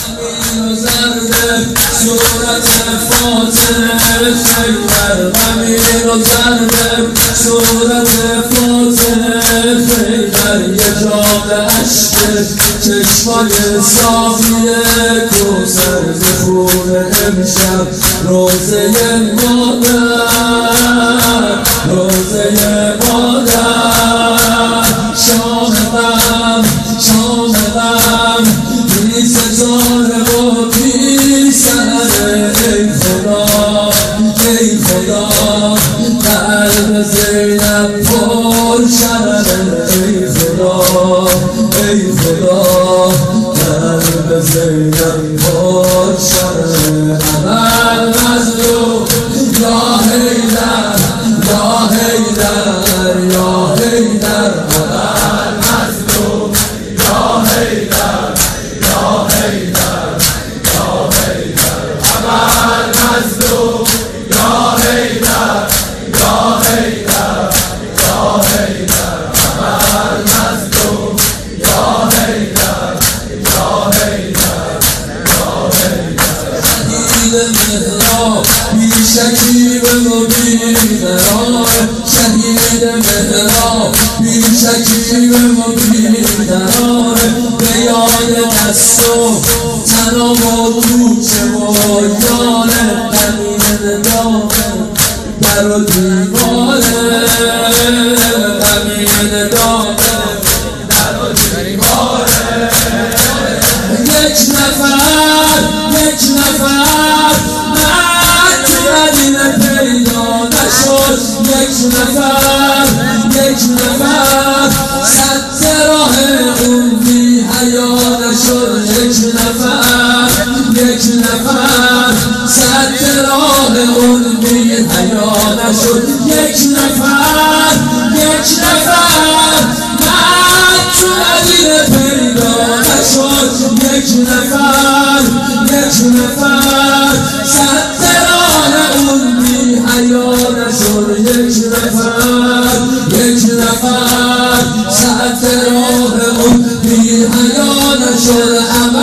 غمین و زرد صورت فاطمه خیبر، غمین و زرد صورت فاطمه خیبر، یه جام عشق چشمای صافی کوثر بخونه امشب روزه مادر، روزه مادر. شام غم بی ستاره و بی سحر، ای خدا ای خدا قلب زینب پر شرره، ای خدا ای خدا قلب زینب پر شرره. اول مظلوم یا حیدر یا حیدر یا حیدر، اول مظلوم یا حیدر یا حیدر یا حیدر، اول مظلوم یا حیدر یا حیدر یا حیدر، اول مظلوم یا حیدر یا حیدر یا حیدر. شهید مهراب بی شکیب و بی قرار، شهید مهراب بی شکیب و بی قرار، به یاد دست و تنام و روچه و یال غمین دامن در و دیواره، غمین دامن در و دیواره. یک نفر من تو مدینه پیدا نشد، یک نفر سد راه اون بی حیا نشد، یک نفر سد راه اون بی حیا نشد، یک نفر من تو مدینه پیدا نشد، یک نفر سد راه اون بی حیا نشد، یک نفر سد راه اون بی حیا نشد.